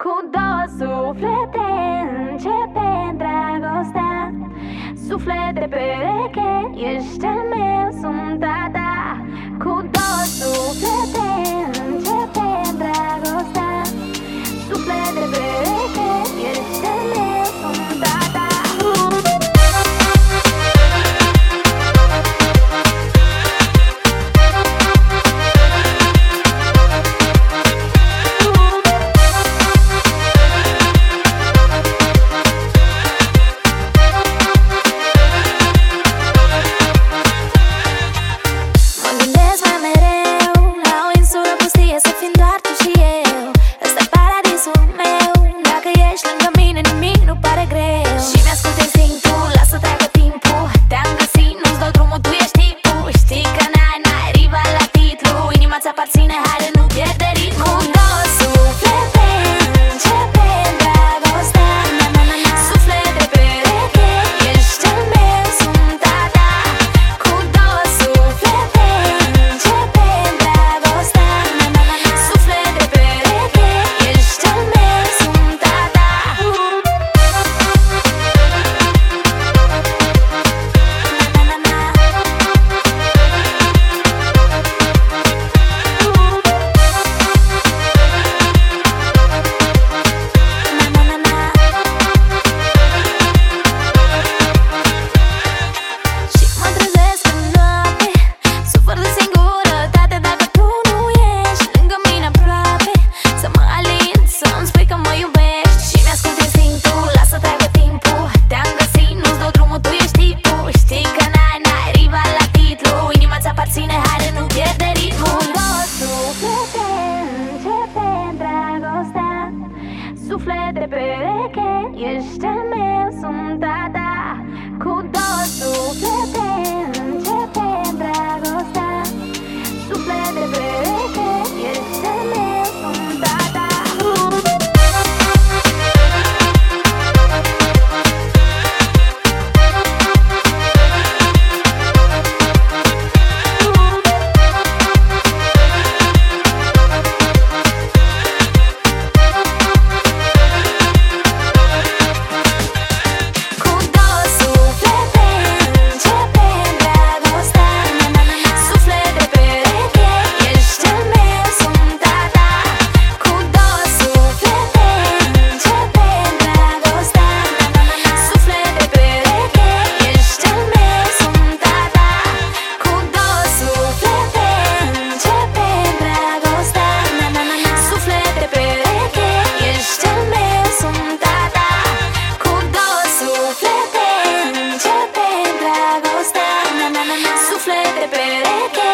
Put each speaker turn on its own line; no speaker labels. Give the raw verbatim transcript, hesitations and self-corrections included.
Cu două suflete începe dragostea. Suflete pereche, ești al meu, sunt a ta. Cu două suflete începe dragostea. Suflete pereche, ești al meu, sunt a ta. Aparține, haide, nu pierde ritmul. Cu două suflete începe dragostea. Suflete pereche, ești al meu, sunt a ta. Cu două suflete începe dragostea. Suflete pereche, ești al meu, sunt a ta. Suflete pereche, ești al meu, sunt a ta. Cu două suflete începe dragostea. Suflete pereche, ești al meu, sunt a ta. Suflete pereche.